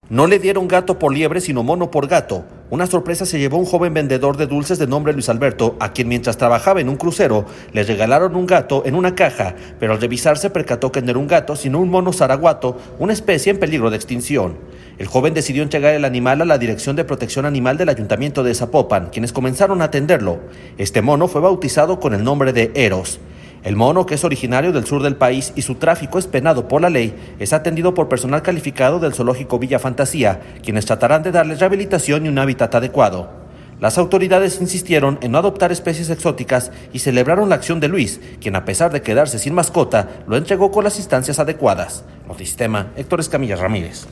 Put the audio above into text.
No le dieron gato por liebre, sino mono por gato. Una sorpresa se llevó un joven vendedor de dulces de nombre Luis Alberto, a quien mientras trabajaba en un crucero, le regalaron un gato en una caja, pero al revisar se percató que no era un gato, sino un mono zaraguato, una especie en peligro de extinción. El joven decidió entregar el animal a la Dirección de Protección Animal del Ayuntamiento de Zapopan, quienes comenzaron a atenderlo. Este mono fue bautizado con el nombre de Eros. El mono, que es originario del sur del país y su tráfico es penado por la ley, es atendido por personal calificado del zoológico Villa Fantasía, quienes tratarán de darle rehabilitación y un hábitat adecuado. Las autoridades insistieron en no adoptar especies exóticas y celebraron la acción de Luis, quien a pesar de quedarse sin mascota, lo entregó con las instancias adecuadas. Notisistema, Héctor Escamilla Ramírez.